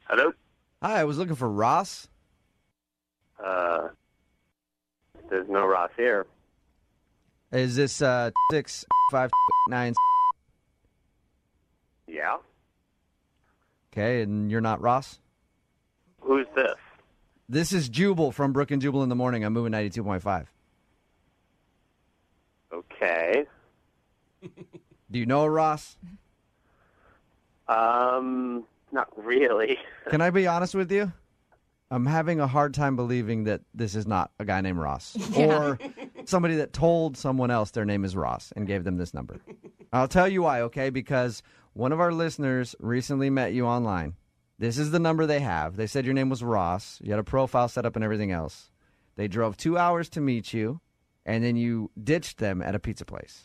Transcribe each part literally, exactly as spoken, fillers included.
Hello? Hi, I was looking for Ross. Uh, there's no Ross here. Is this uh six five nine? Yeah? Okay, and you're not Ross? Who's this? This is Jubal from Brook and Jubal in the Morning. I'm moving ninety-two point five. Okay. Do you know a Ross? Um, not really. Can I be honest with you? I'm having a hard time believing that this is not a guy named Ross. Or somebody that told someone else their name is Ross and gave them this number. I'll tell you why, okay? Because one of our listeners recently met you online. This is the number they have. They said your name was Ross. You had a profile set up and everything else. They drove two hours to meet you, and then you ditched them at a pizza place.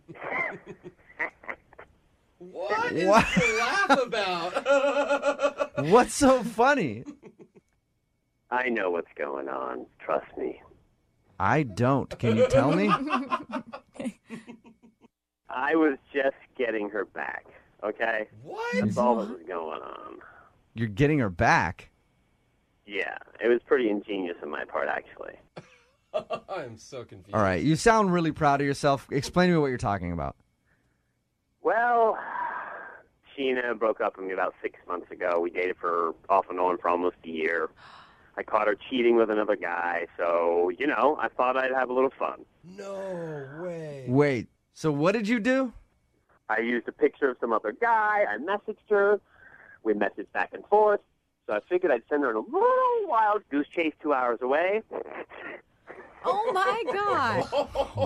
What is What? to laugh about? What's so funny? I know what's going on. Trust me. I don't. Can you tell me? I was just getting her back, okay? What? That's all that was going on. You're getting her back. Yeah, it was pretty ingenious on my part, actually. I'm so confused. All right. You sound really proud of yourself. Explain to me what you're talking about. Well, Sheena broke up with me about six months ago. We dated for off and on for almost a year. I caught her cheating with another guy, so, you know, I thought I'd have a little fun. No way. Wait. So what did you do? I used a picture of some other guy. I messaged her. We messaged back and forth. So I figured I'd send her on a little wild goose chase two hours away. Oh, my God.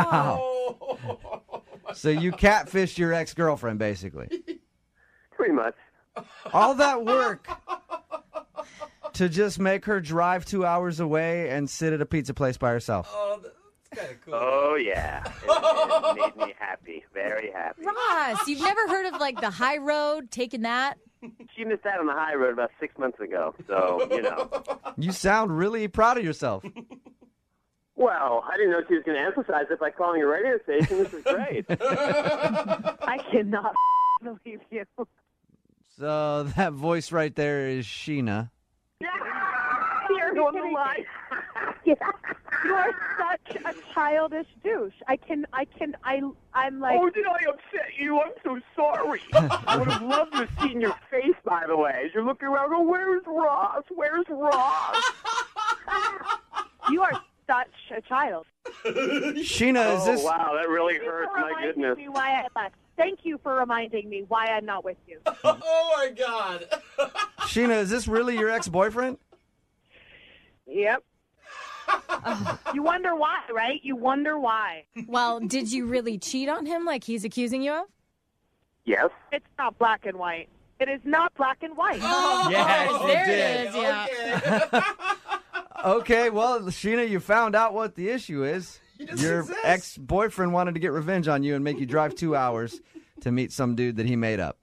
Wow. So you catfished your ex-girlfriend, basically. Pretty much. All that work to just make her drive two hours away and sit at a pizza place by herself. Oh, that's kind of cool. Oh, yeah. It, it made me happy. Very happy. Ross, you've never heard of, like, the high road, taking that? She missed out on the high road about six months ago, so, you know. You sound really proud of yourself. Well, I didn't know she was going to emphasize it by calling a radio station. This is great. I cannot believe you. So that voice right there is Sheena. You're on the line. You are such a childish douche. I can, I can, I, I'm like. Oh, did I upset you? I'm so sorry. I would have loved to have seen your face, by the way, as you're looking around going, where's Ross? Where's Ross? You are such a child. Sheena, is Oh, this... wow, that really Thank you hurts. for My reminding goodness. me why I left. Thank you for reminding me why I'm not with you. Oh, my God. Sheena, is this really your ex-boyfriend? Yep. You wonder why, right? You wonder why. Well, did you really cheat on him like he's accusing you of? Yes? It's not black and white. It is not black and white. Oh, Yes, you there did. it is, yeah. Okay. Okay, well, Sheena, you found out what the issue is. doesn't Your exist. ex-boyfriend wanted to get revenge on you and make you drive two hours to meet some dude that he made up.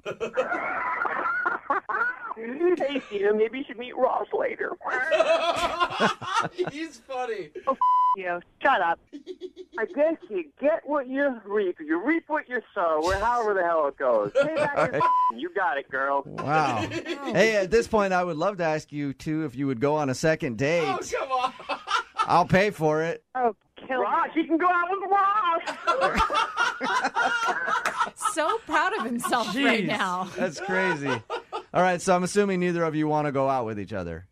Hey, Tina, maybe you should meet Ross later. He's funny. You. Shut up. I guess you get what you reap. You reap what you sow, or however the hell it goes. Pay back your You got it, girl. Wow. Hey, at this point, I would love to ask you, too, if you would go on a second date. Oh, come on. I'll pay for it. Oh, kill Ross, me. you can go out with Ross. So proud of himself right Jeez, now. That's crazy. All right, so I'm assuming neither of you want to go out with each other.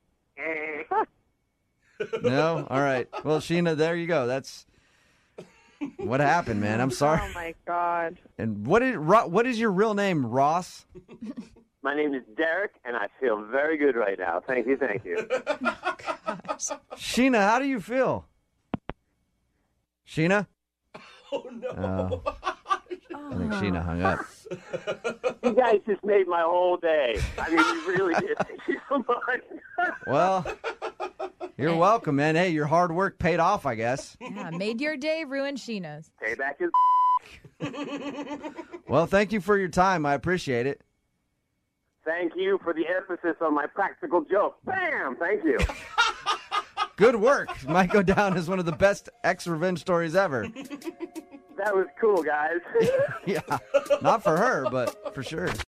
No? All right. Well, Sheena, there you go. That's what happened, man. I'm sorry. Oh, my God. And what is Ro- what is your real name, Ross? My name is Derek, and I feel very good right now. Thank you, thank you. Sheena, how do you feel? Sheena? Oh, no. Oh, I think Sheena hung up. You guys just made my whole day. I mean, you really did. Thank you so much. Well, you're welcome, man. Hey, your hard work paid off, I guess. Yeah, made your day, ruined Sheena's. Payback is... Well, thank you for your time. I appreciate it. Thank you for the emphasis on my practical joke. Bam! Thank you. Good work. Might go down as one of the best ex-revenge stories ever. That was cool, guys. Yeah, not for her, but for sure.